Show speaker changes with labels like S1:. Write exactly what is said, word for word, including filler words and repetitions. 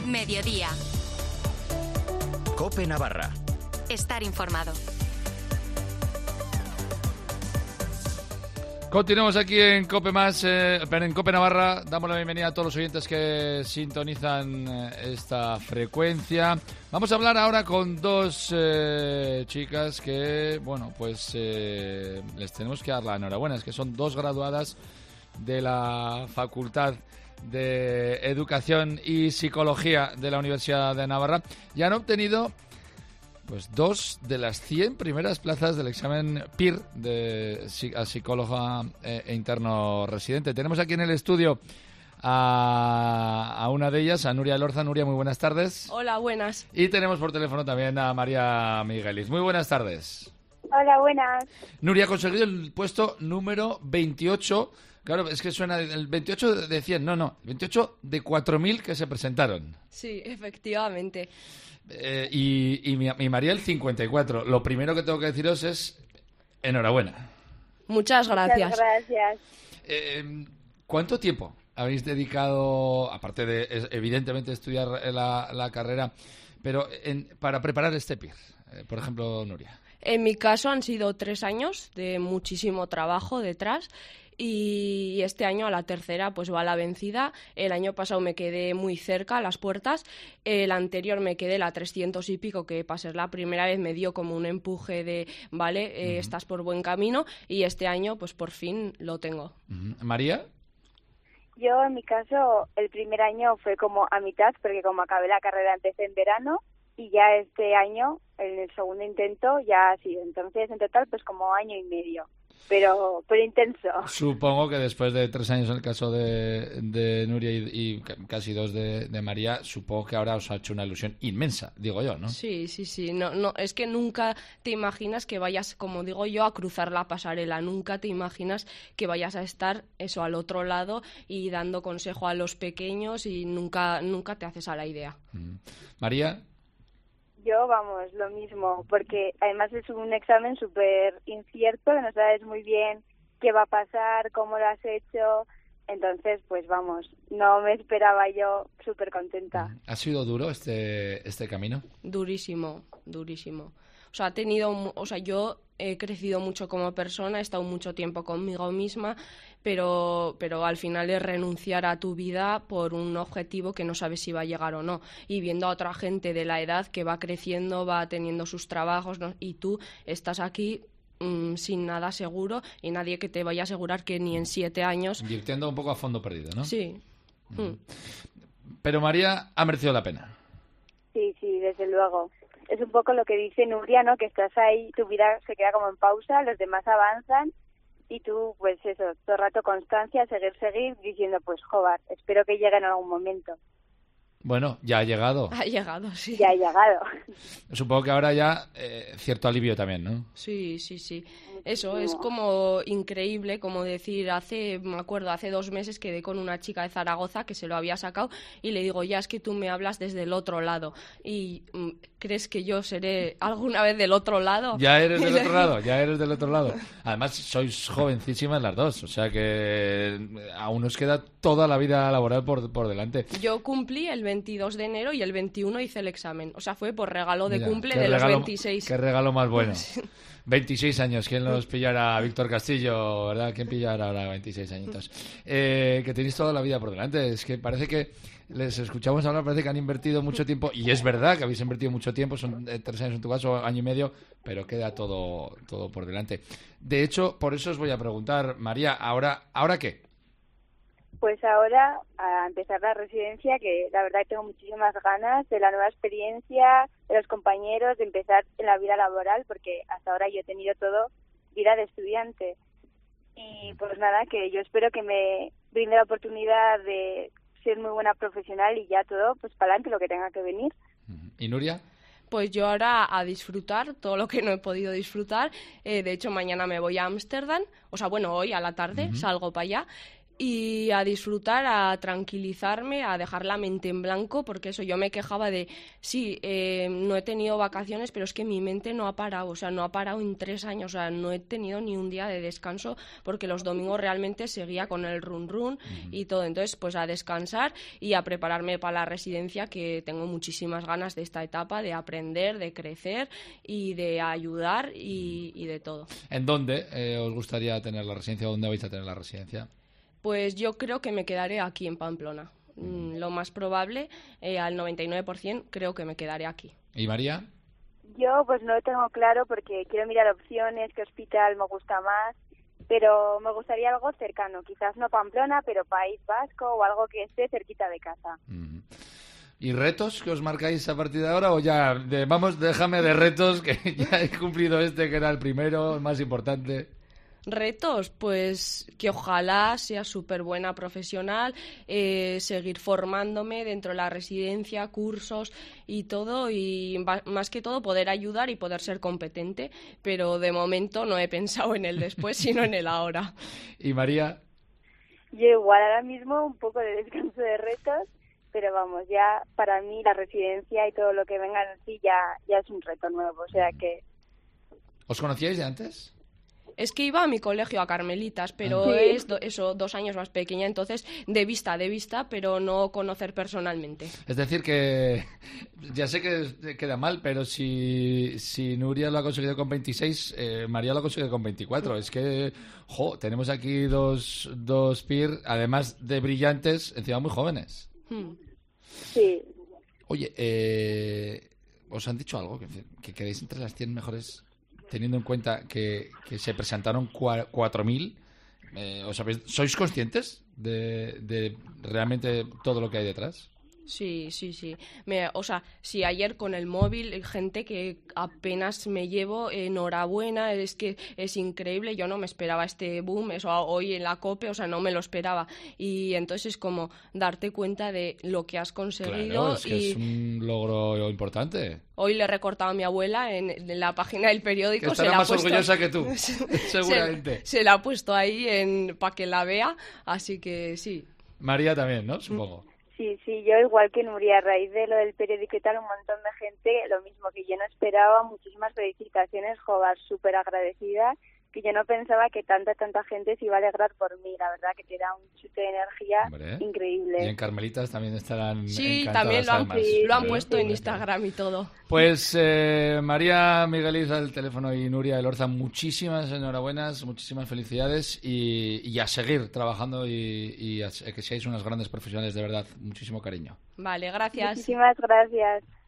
S1: Mediodía.
S2: COPE Navarra.
S1: Estar informado.
S3: Continuamos aquí en COPE Más, eh, en COPE Navarra. Damos la bienvenida a todos los oyentes que sintonizan eh, esta frecuencia. Vamos a hablar ahora con dos eh, chicas que, bueno, pues eh, les tenemos que dar la enhorabuena. Es que son dos graduadas de la Facultad de Educación y Psicología de la Universidad de Navarra y han obtenido pues dos de las cien primeras plazas del examen P I R de a psicóloga e interno residente. Tenemos aquí en el estudio a, a una de ellas, a Nuria Elorza. Nuria, muy buenas tardes.
S4: Hola, buenas.
S3: Y tenemos por teléfono también a María Miguelis. Muy buenas tardes.
S5: Hola, buenas.
S3: Nuria ha conseguido el puesto número veintiocho. Claro, es que suena el veintiocho de cien. No, no, veintiocho de cuatro mil que se presentaron.
S4: Sí, efectivamente.
S3: Eh, y, y, mi, y María el cincuenta y cuatro. Lo primero que tengo que deciros es enhorabuena.
S4: Muchas gracias.
S5: Muchas gracias.
S3: Eh, ¿Cuánto tiempo habéis dedicado, aparte de evidentemente estudiar la, la carrera, pero en, para preparar este P I R? Eh, por ejemplo, Nuria.
S4: En mi caso han sido tres años de muchísimo trabajo detrás. Y este año a la tercera pues va la vencida. El año pasado me quedé muy cerca a las puertas, el anterior me quedé la trescientos y pico, que para ser la primera vez me dio como un empuje de vale, eh, uh-huh. estás por buen camino, y este año pues por fin lo tengo.
S3: Uh-huh. ¿María?
S5: Yo en mi caso el primer año fue como a mitad, porque como acabé la carrera empecé en verano y ya este año en el segundo intento ya ha sido, entonces en total pues como año y medio. Pero, pero intenso.
S3: Supongo que después de tres años en el caso de, de Nuria y, y casi dos de, de María, supongo que ahora os ha hecho una ilusión inmensa, digo yo, ¿no?
S4: Sí, sí, sí. No, no, es que nunca te imaginas que vayas, como digo yo, a cruzar la pasarela. Nunca te imaginas que vayas a estar eso al otro lado y dando consejo a los pequeños, y nunca, nunca te haces a la idea.
S3: Mm. María.
S5: Yo, vamos, lo mismo, porque además es un examen súper incierto, que no sabes muy bien qué va a pasar, cómo lo has hecho, entonces, pues vamos, no me esperaba yo, súper contenta.
S3: ¿Ha sido duro este este camino?
S4: Durísimo, durísimo. O sea, ha tenido, o sea, yo he crecido mucho como persona, he estado mucho tiempo conmigo misma, pero, pero al final es renunciar a tu vida por un objetivo que no sabes si va a llegar o no. Y viendo a otra gente de la edad que va creciendo, va teniendo sus trabajos, ¿no? Y tú estás aquí mmm, sin nada seguro, y nadie que te vaya a asegurar que ni en siete años...
S3: Invirtiendo un poco a fondo perdido, ¿no?
S4: Sí.
S3: Mm. Mm. Pero María, ha merecido la pena.
S5: Sí, sí, desde luego. Es un poco lo que dice Nuria, ¿no? Que estás ahí, tu vida se queda como en pausa, los demás avanzan y tú, pues eso, todo el rato constancia, seguir, seguir, diciendo, pues, joder, espero que llegue en algún momento.
S3: Bueno, ya ha llegado.
S4: Ha llegado, sí.
S5: Ya ha llegado.
S3: Supongo que ahora ya eh, cierto alivio también, ¿no?
S4: Sí, sí, sí. Eso es como increíble, como decir, hace, me acuerdo, hace dos meses quedé con una chica de Zaragoza que se lo había sacado y le digo, ya es que tú me hablas desde el otro lado. Y ¿crees que yo seré alguna vez del otro lado?
S3: Ya eres del otro lado, ya eres del otro lado. Además, sois jovencísimas las dos, o sea que aún nos queda toda la vida laboral por, por delante.
S4: Yo cumplí el veintidós de enero y el veintiuno hice el examen. O sea, fue por regalo de
S3: Mira,
S4: cumple de
S3: regalo,
S4: los veintiséis.
S3: Qué regalo más bueno. veintiséis años, ¿quién nos pillará? Víctor Castillo, ¿verdad? ¿Quién pillará ahora veintiséis añitos? Eh, que tenéis toda la vida por delante. Es que parece que les escuchamos hablar, parece que han invertido mucho tiempo, y es verdad que habéis invertido mucho tiempo, son eh, tres años en tu caso, año y medio, pero queda todo, todo por delante. De hecho, por eso os voy a preguntar, María, ¿ahora, ¿ahora qué?
S5: Pues ahora a empezar la residencia, que la verdad tengo muchísimas ganas de la nueva experiencia, de los compañeros, de empezar en la vida laboral, porque hasta ahora yo he tenido todo vida de estudiante. Y pues nada, que yo espero que me brinde la oportunidad de ser muy buena profesional y ya todo, pues para adelante, lo que tenga que venir.
S3: ¿Y Nuria?
S4: Pues yo ahora a disfrutar todo lo que no he podido disfrutar. Eh, de hecho, mañana me voy a Ámsterdam, o sea, bueno, hoy a la tarde uh-huh. salgo para allá. y a disfrutar, a tranquilizarme, a dejar la mente en blanco, porque eso, yo me quejaba de, sí, eh, no he tenido vacaciones, pero es que mi mente no ha parado, o sea, no ha parado en tres años, o sea, no he tenido ni un día de descanso, porque los domingos realmente seguía con el run run uh-huh. y todo, entonces, pues a descansar y a prepararme para la residencia, que tengo muchísimas ganas de esta etapa, de aprender, de crecer y de ayudar y, y de todo.
S3: ¿En dónde eh, os gustaría tener la residencia? ¿Dónde vais a tener la residencia?
S4: Pues yo creo que me quedaré aquí en Pamplona. Mm, lo más probable, eh, al noventa y nueve por ciento, creo que me quedaré aquí.
S3: ¿Y María?
S5: Yo pues no lo tengo claro porque quiero mirar opciones, qué hospital me gusta más, pero me gustaría algo cercano. Quizás no Pamplona, pero País Vasco o algo que esté cerquita de casa.
S3: Mm. ¿Y retos que os marcáis a partir de ahora? O ya, de, vamos, déjame de retos, que ya he cumplido este, que era el primero, el más importante.
S4: Retos, pues que ojalá sea súper buena profesional, eh, seguir formándome dentro de la residencia, cursos y todo, y más que todo poder ayudar y poder ser competente, pero de momento no he pensado en el después, sino en el ahora.
S3: ¿Y María?
S5: Yo igual, ahora mismo un poco de descanso de retos, pero vamos, ya para mí la residencia y todo lo que venga en sí ya, ya es un reto nuevo, o sea que...
S3: ¿Os conocíais de antes?
S4: Es que iba a mi colegio, a Carmelitas, pero
S5: sí.
S4: es do, eso, dos años más pequeña, entonces de vista, de vista, pero no conocer personalmente.
S3: Es decir que, ya sé que queda mal, pero si, si Nuria lo ha conseguido con veintiséis, eh, María lo ha conseguido con veinticuatro. Es que, jo, tenemos aquí dos, dos peer, además de brillantes, encima muy jóvenes.
S4: Hmm.
S5: Sí.
S3: Oye, eh, ¿os han dicho algo? ¿Que, que quedéis entre las cien mejores... Teniendo en cuenta que, que se presentaron cuatro mil, eh, ¿os habéis, ¿sois conscientes de, de realmente todo lo que hay detrás?
S4: Sí, sí, sí. Me, o sea, sí, ayer con el móvil, gente que apenas me llevo, enhorabuena, es que es increíble, yo no me esperaba este boom, eso hoy en la COPE, o sea, no me lo esperaba. Y entonces es como darte cuenta de lo que has conseguido.
S3: Claro, es que
S4: y
S3: es un logro importante.
S4: Hoy le he recortado a mi abuela en, en la página del periódico.
S3: Que estará
S4: se la
S3: más
S4: ha puesto,
S3: orgullosa que tú, seguramente.
S4: Se, se la ha puesto ahí en, para que la vea, así que sí.
S3: María también, ¿no? Supongo.
S5: Sí, sí, yo igual que Nuria, a raíz de lo del periódico y tal, un montón de gente, lo mismo que yo no esperaba, muchísimas felicitaciones, joder, súper agradecida, que yo no pensaba que tanta, tanta gente se iba a alegrar por mí, la verdad que te da un chute de energía Hombre, increíble.
S3: Y en Carmelitas también estarán
S4: Sí, también lo han, sí, lo han puesto en Instagram y todo.
S3: Pues eh, María Migueliz al teléfono y Nuria Elorza, muchísimas enhorabuenas, muchísimas felicidades y, y a seguir trabajando y, y a, que seáis unas grandes profesionales, de verdad, muchísimo cariño.
S4: Vale, gracias.
S5: Muchísimas gracias.